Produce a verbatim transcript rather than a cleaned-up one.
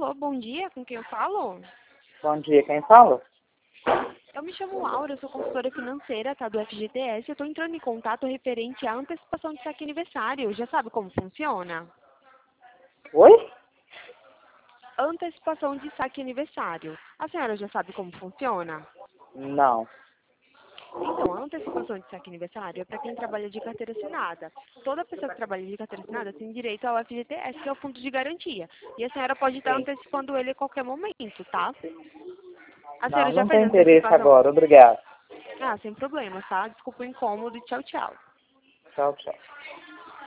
Alô, bom dia, com quem eu falo? Bom dia, quem fala? Eu me chamo Laura, eu sou consultora financeira, tá, do F G T S. Eu tô entrando em contato referente à antecipação de saque aniversário. Já sabe como funciona? Oi? Antecipação de saque aniversário. A senhora já sabe como funciona? Não. Então, a antecipação de saque aniversário é para quem trabalha de carteira assinada. Toda pessoa que trabalha de carteira assinada tem direito ao F G T S, que é o Fundo de Garantia. E a senhora pode estar Sim. antecipando ele a qualquer momento, tá? A Não, senhora já não fez tem a interesse antecipação? agora. Obrigado. Ah, sem problema, tá? Desculpa o incômodo e tchau, tchau. Tchau, tchau.